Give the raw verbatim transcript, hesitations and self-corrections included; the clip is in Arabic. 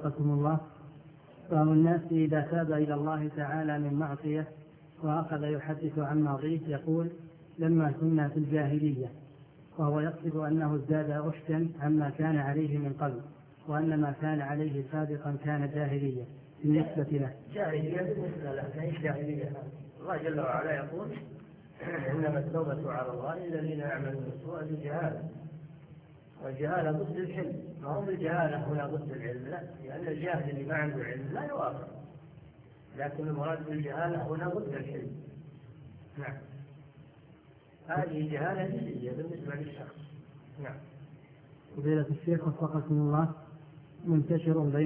وفقكم الله. بعض الناس إذا تاب إلى الله تعالى من معصية وأخذ يحدث عن ماضيه يقول لما كنا في الجاهلية، وهو يقصد أنه ازداد رشدا عما كان عليه من قبل، وأن ما كان عليه سابقا كان جاهلية بالنسبة له. جاهلية بالنسبة له، ليس جاهلية. الله جل وعلا يقول إنما التوبة على الله الذين يعملون السوء بجهالة، والجهالة ضد الحلم، ما هو بالجهالة هنا ضد العلم، لا، لأن الجاهل اللي ما عنده علم لا يوافق، لكن المراد بالجهالة هنا ضد الحلم. نعم، هذه جهالة جزئية بالنسبة للشخص. نعم. فضيلة الشيخ وفقكم الله، منتشر بين